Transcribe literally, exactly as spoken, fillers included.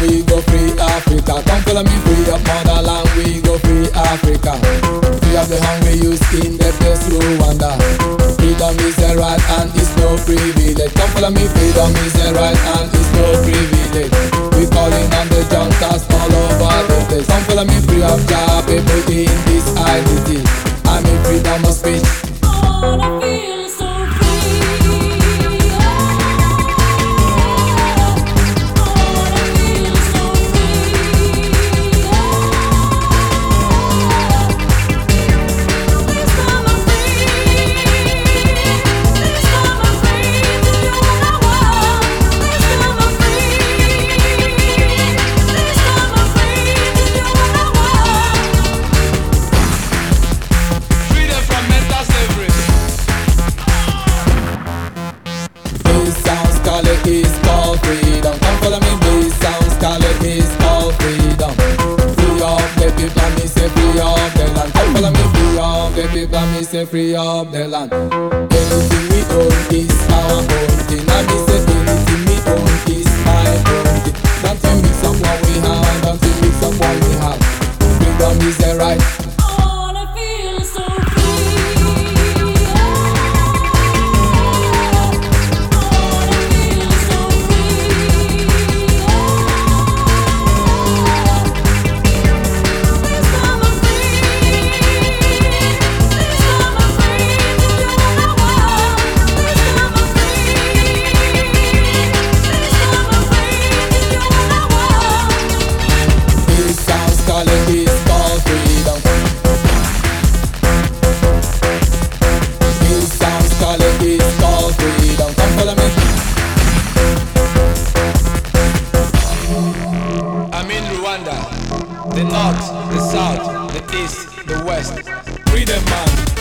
we go free Africa. Come follow me, free up motherland, we go free Africa. Free up the hungry youth in the place Rwanda. Freedom is a right and it's no privilege. Come follow me, freedom is a right and it's no privilege. We calling on the juntas all over the place. Come follow me, free up job, people in this identity. I mean freedom of speech. All I feel is so free. All I feel is so free. This time I'm free. This time I'm free to do what I want. This time I'm free. This time I'm free to do what I want. Freedom from mental slavery. This sounds call it is called freedom. Come follow me, this sounds call it is called freedom. Free up the people and me say free up the land. Come follow me, free up the people and me say free up the land. Anything we own is our own thing. And me say anything we own is my own thing. Don't you mix up what we have, don't you mix up what we have. Freedom is the right. All I feel is so free. All I feel is so free. This time I'm free. This time I'm free to do what I want. This time I'm free. This time I'm free to do what I want. This sounds call it is called freedom. This sounds call it is called freedom. Come follow me. I'm in Rwanda. The north, the south, the east, the west. Freedom man.